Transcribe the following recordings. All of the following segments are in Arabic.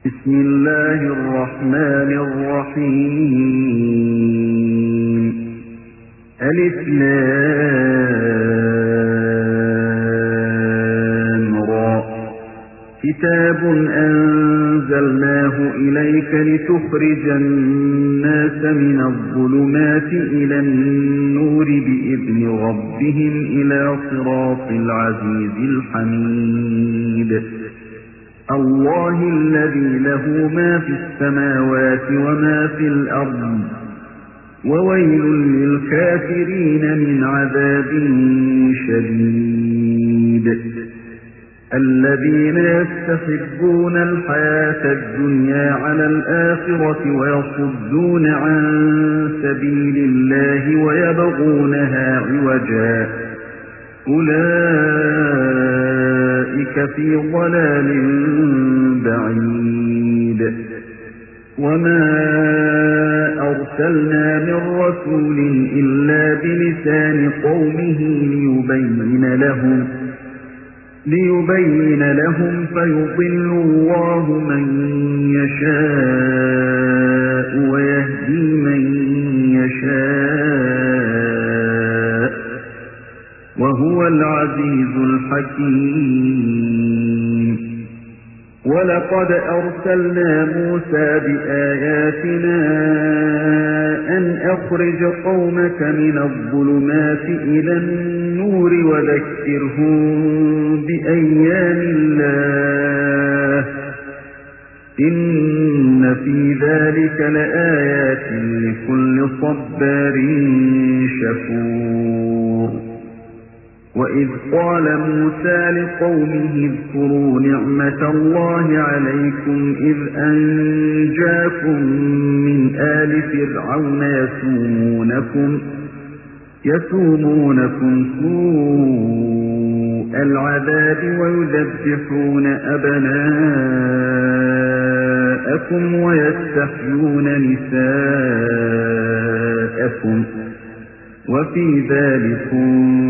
بسم الله الرحمن الرحيم. ألف لام را. كتاب أنزلناه إليك لتخرج الناس من الظلمات إلى النور بإذن ربهم إلى صراط العزيز الحميد. الله الذي له ما في السماوات وما في الأرض وويل للكافرين من عذاب شديد. الذين يستحبون الحياة الدنيا على الآخرة ويصدون عن سبيل الله ويبغونها عوجا أولئك في ضلال بعيد. وما أرسلنا من رسول إلا بلسان قومه ليبين لهم فيضل الله من يشاء ويهدي من يشاء وهو العزيز الحكيم. ولقد أرسلنا موسى بآياتنا أن أخرج قومك من الظلمات إلى النور وذكرهم بأيام الله إن في ذلك لآيات لكل صبار شكور. وإذ قال موسى لقومه اذكروا نعمة الله عليكم إذ أنجاكم من آل فرعون يسومونكم سوء العذاب ويذبحون أبناءكم ويستحيون نساءكم وفي ذلكم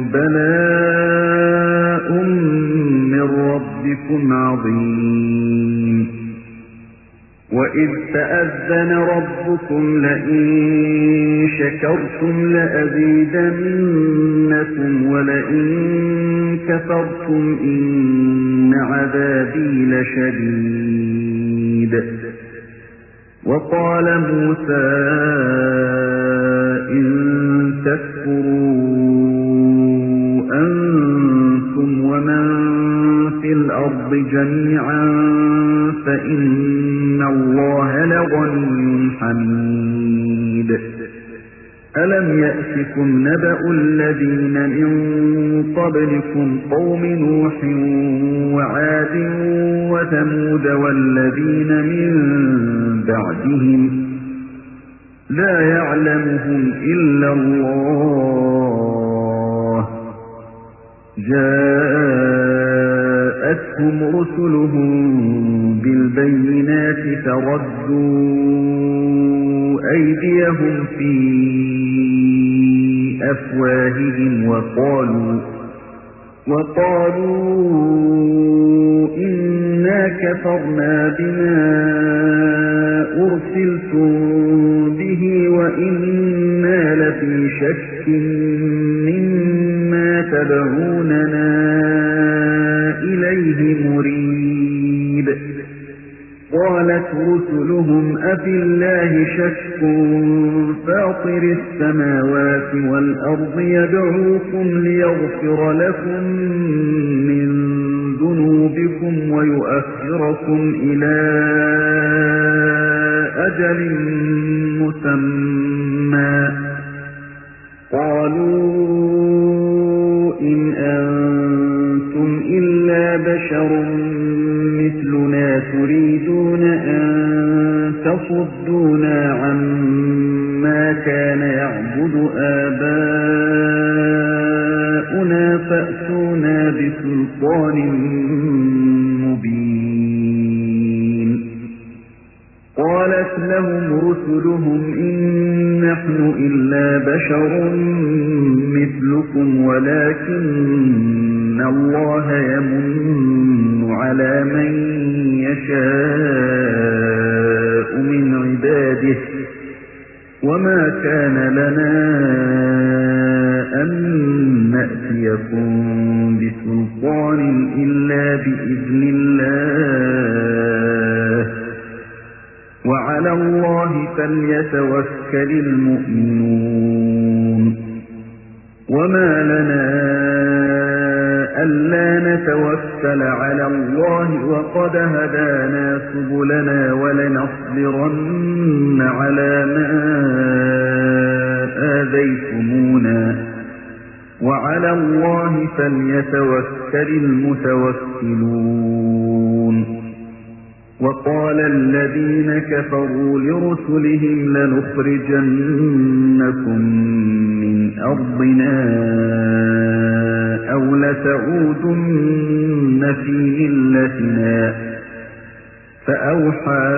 بلاء من ربكم عظيم. وإذ تأذن ربكم لئن شكرتم لأزيدنكم ولئن كفرتم إن عذابي لشديد. وقال موسى إن تكفروا أنتم ومن في الأرض جميعا فإن الله لغني حميد. ألم يأتكم نبأ الذين من قبلكم قوم نوح وعاد وثمود والذين من بعدهم لا يعلمهم إلا الله جاءتهم رسلهم بالبينات فردوا أيديهم في أفواههم وقالوا إنا كفرنا بما أرسلتم به وإنا لفي شك مما تدعوننا إليه مريب. قالت رسلهم أفي الله شك فاطر السماوات والأرض يدعوكم ليغفر لكم من ذنوبكم ويؤخركم إلى أجل مسمى قالوا إن أنتم إلا بشر مثلنا تريدون أن تصدونا عما كان يعبد آباؤنا فأتونا بسلطان مبين. قالت لهم رسلهم إن نحن إلا بشر مثلكم ولكن الله يمن على من يشاء وما كان لنا أن نأتيكم بسلطان إلا بإذن الله وعلى الله فليتوكل المؤمنون وما لنا ألا نتوكل على الله وقد هدانا سبلنا ولنصبرن على ما آذيتمونا وعلى الله فليتوكل المتوكلون وقال الذين كفروا لرسلهم لنخرجنكم من أرضنا أو لتعودن في ملتنا فأوحى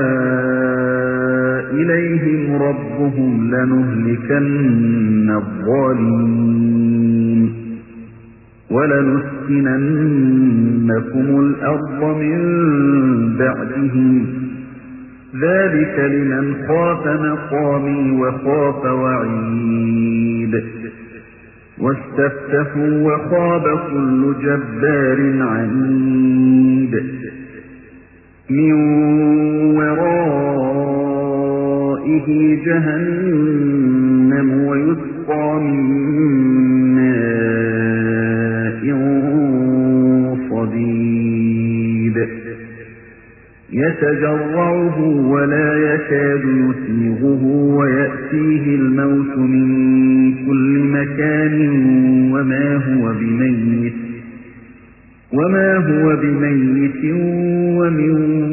إليهم ربهم لنهلكن الظالمين ولنسكننكم الأرض من بعدهم ذلك لمن خاف مقامي وخاف وعيد واستفتحوا وخاب كل جبار عنيد من ورائه جهنم ويسقى من ماء صديد يتجرعه ولا يكاد يسيغه ويأتيه الموت من كل مكان وما هو بميت ومن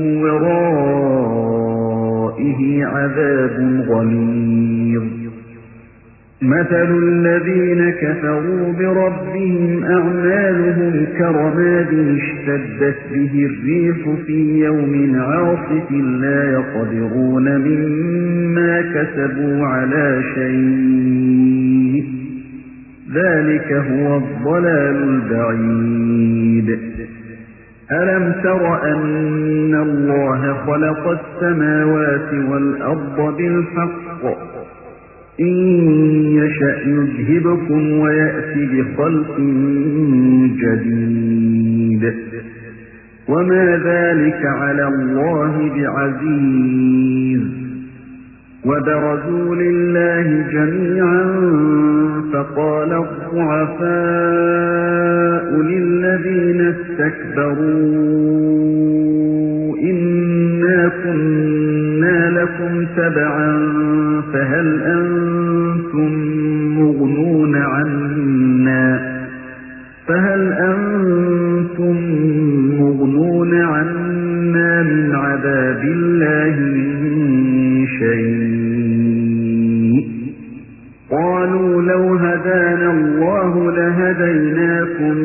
ورائه عذاب غليظ مثل الذين كفروا بربهم أعمالهم كرماد اشتدت به الريح في يوم عاصف لا يقدرون مما كسبوا على شيء ذلك هو الضلال البعيد ألم تر أن الله خلق السماوات والأرض بالحق إن يشأ يذهبكم ويأتي بخلق جديد وما ذلك على الله بعزيز وبرزوا لله جميعا فقال الضعفاء للذين استكبروا إنا كنا لكم تبعا فهل أنتم مغنون عنا من عذاب الله من شيء قالوا لو هدانا الله لهديناكم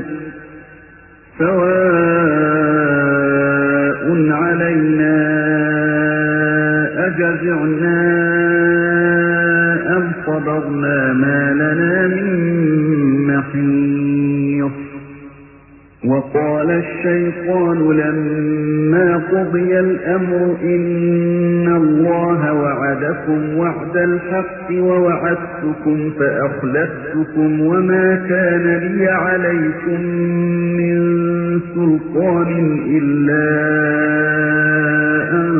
سواء علينا أجزعنا أم صبرنا ما لنا من محيص وقال الشيطان لما قضي الأمر إن الله وعدكم وعد الحق ووعدتكم فأخلفتكم وما كان لي عليكم من سلطان إلا أن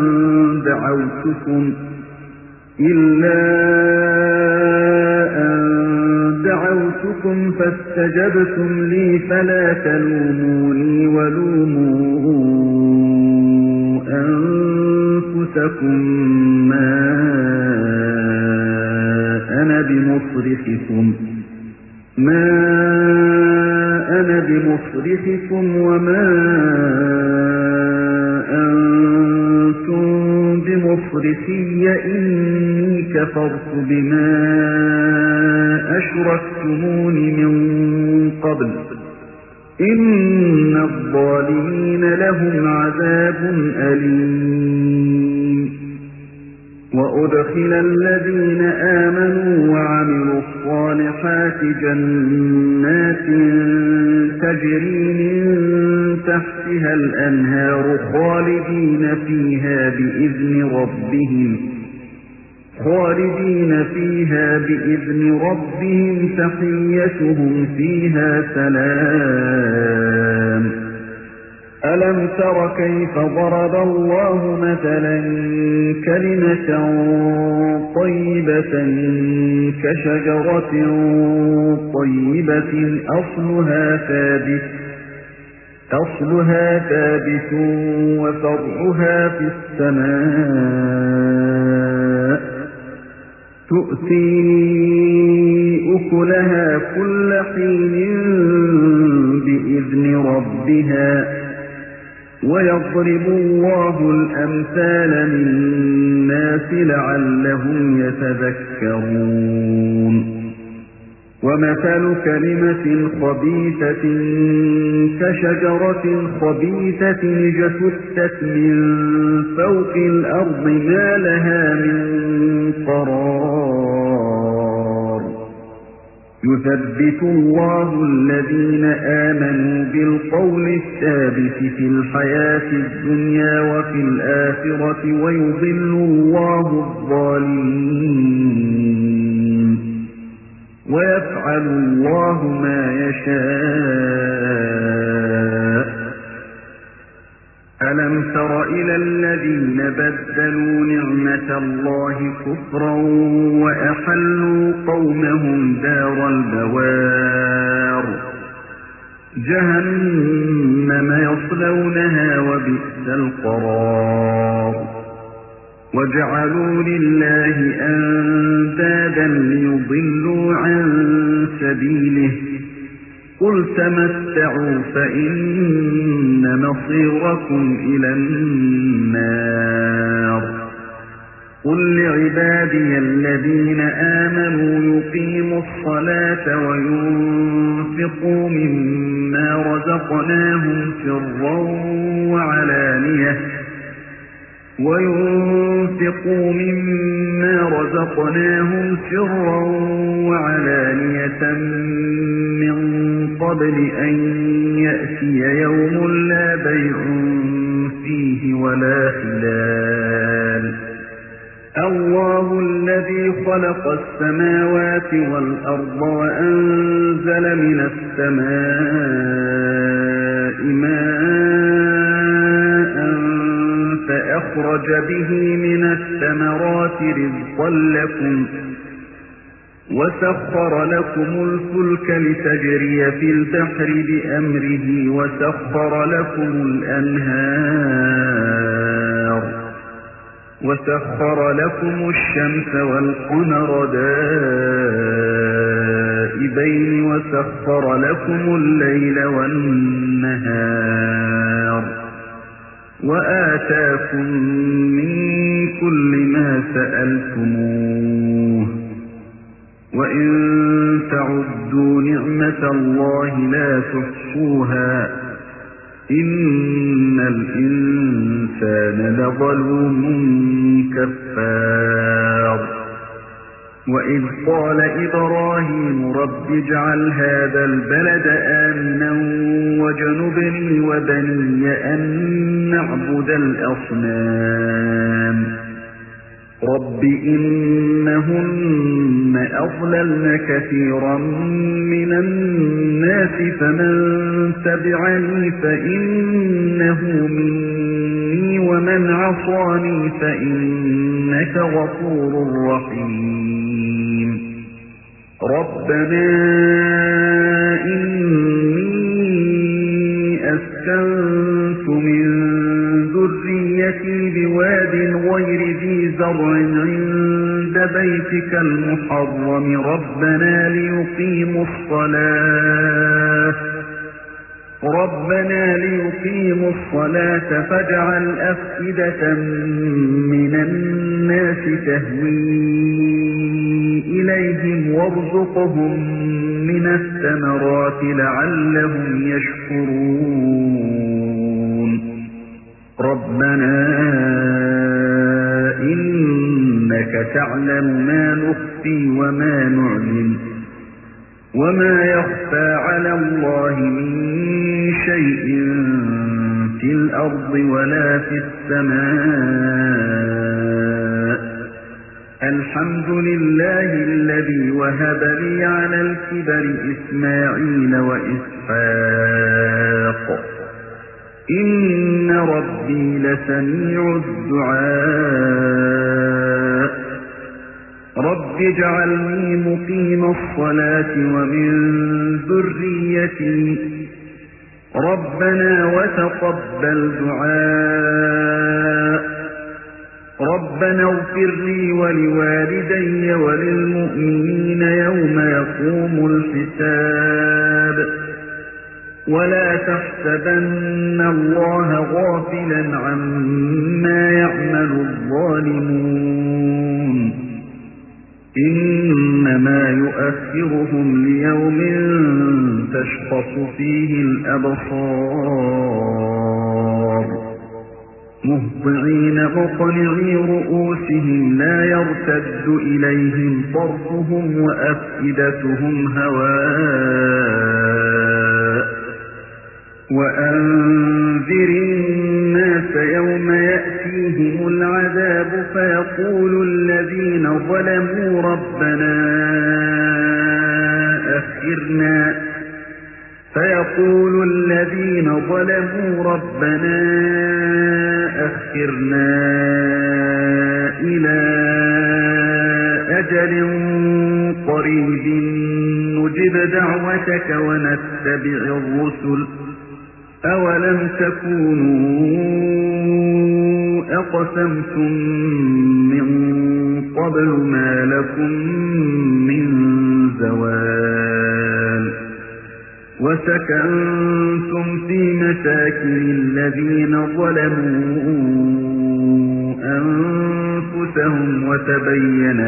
دعوتكم فاستجبتم لي فلا تلوموني ولوموا أنفسكم ما أنا بمصرخكم وما أنتم بمصرخي إني كفرت بما أشركتمون من قبل إن الظالمين لهم عذاب أليم وأدخل الذين آمنوا وعملوا الصالحات جنات تجري من تحتها الأنهار خالدين فيها بإذن ربهم خالدين فيها بإذن ربهم تحيتهم فيها سلام ألم تر كيف ضرب الله مثلا كلمة طيبة كشجرة طيبة أصلها ثابت وفرعها في السماء تؤتي أكلها كل حين بإذن ربها ويضرب الله الأمثال للناس لعلهم يتذكرون ومثل كلمة خبيثة كشجرة خبيثة اجتثت من فوق الأرض ما لها من قرار يثبت الله الذين آمنوا بالقول الثابت في الحياة الدنيا وفي الآخرة ويضل الله الظالمين ويفعل الله ما يشاء ألم تر إلى الذين بدلوا نعمة الله كفرا وأحلوا قومهم دار البوار جهنم يصلونها وبئس القرار وجعلوا لله أندادا ليضلوا عن سبيله قل تمتعوا فإن مصيركم إلى النار قل لعبادي الذين آمنوا يقيموا الصلاة وينفقوا مما رزقناهم سرا وعلانية من قبل أن يأتي يوم لا بيع فيه ولا خلال الله الذي خلق السماوات والأرض وأنزل من السماء ماء فأخرج به من الثمرات رزقا لكم وسخر لكم الفلك لتجري في البحر بأمره وسخر لكم الأنهار وسخر لكم الشمس والقمر دائبين وسخر لكم الليل والنهار وآتاكم من كل ما سألتموه وإن تعدوا نعمة الله لا تحصوها إن الإنسان لظلوم كفار وإذ قال إبراهيم رب اجعل هذا البلد آمنا واجنبني وبني أن نعبد الأصنام رب إنهن أضللن كثيرا من الناس فمن تبعني فإنه مني ومن عصاني فإنك غفور رحيم ربنا إني أسكنت من ذريتي بواد غير ذي زرع عند بيتك المحرم ربنا ليقيموا الصلاة فاجعل أفئدة من الناس تهوي إليهم وارزقهم من الثمرات لعلهم يشكرون ربنا إنك تعلم ما نخفي وما نعلن وما يخفى على الله من شيء في الأرض ولا في السماء الحمد لله الذي وهب لي على الكبر إسماعيل وإسحاق إن ربي لسميع الدعاء رب اجعلني مقيم الصلاة ومن ذريتي ربنا وتقبل دعاء ربنا اغفر لي ولوالدي وللمؤمنين يوم يقوم الحساب ولا تحسبن الله غافلا عما يعمل الظالمون إنما يؤخرهم ليوم تشخص فيه الأبصار مهطعين مقنعي رؤوسهم لا يرتد إليهم طرفهم وأفئدتهم هواء وأنذر الناس يوم يأتيهم العذاب فيقول الذين ظلموا ربنا أخرنا إلى أجل قريب نجب دعوتك ونتبع الرسل أولم تكونوا أقسمتم من قبل ما لكم من زوال وسكنتم في مساكن الذين ظلموا أنفسهم وتبين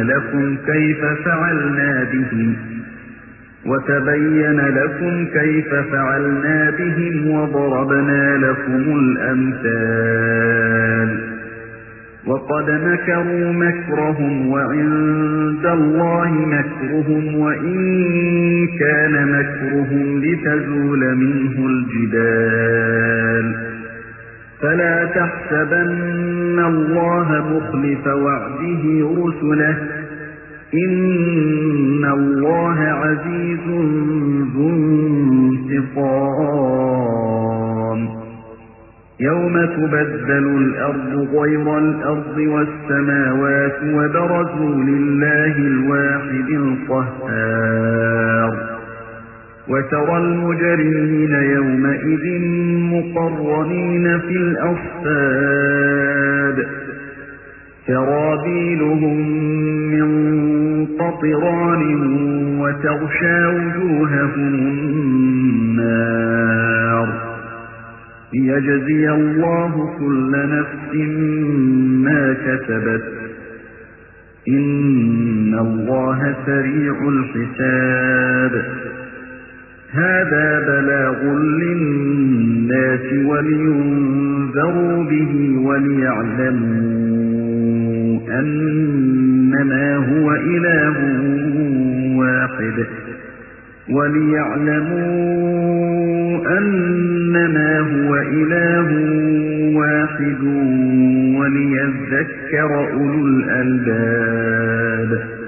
لكم كيف فعلنا بهم وضربنا لكم الأمثال وقد مكروا مكرهم وعند الله مكرهم وإن كان مكرهم لتزول منه الجبال فلا تحسبن الله مخلف وعده رسله إن الله عزيز ذو انتقام يوم تبدل الأرض غير الأرض والسماوات وبرزوا لله الواحد القهار وترى المجرمين يومئذ مقرنين في الأصفاد سرابيلهم من قطران وتغشى وجوههم النار ليجزي الله كل نفس ما كسبت إن الله سريع الحساب هذا بلاغ للناس ولينذروا به وليعلموا أنما هو إله واحد وليذكر أولو الألباب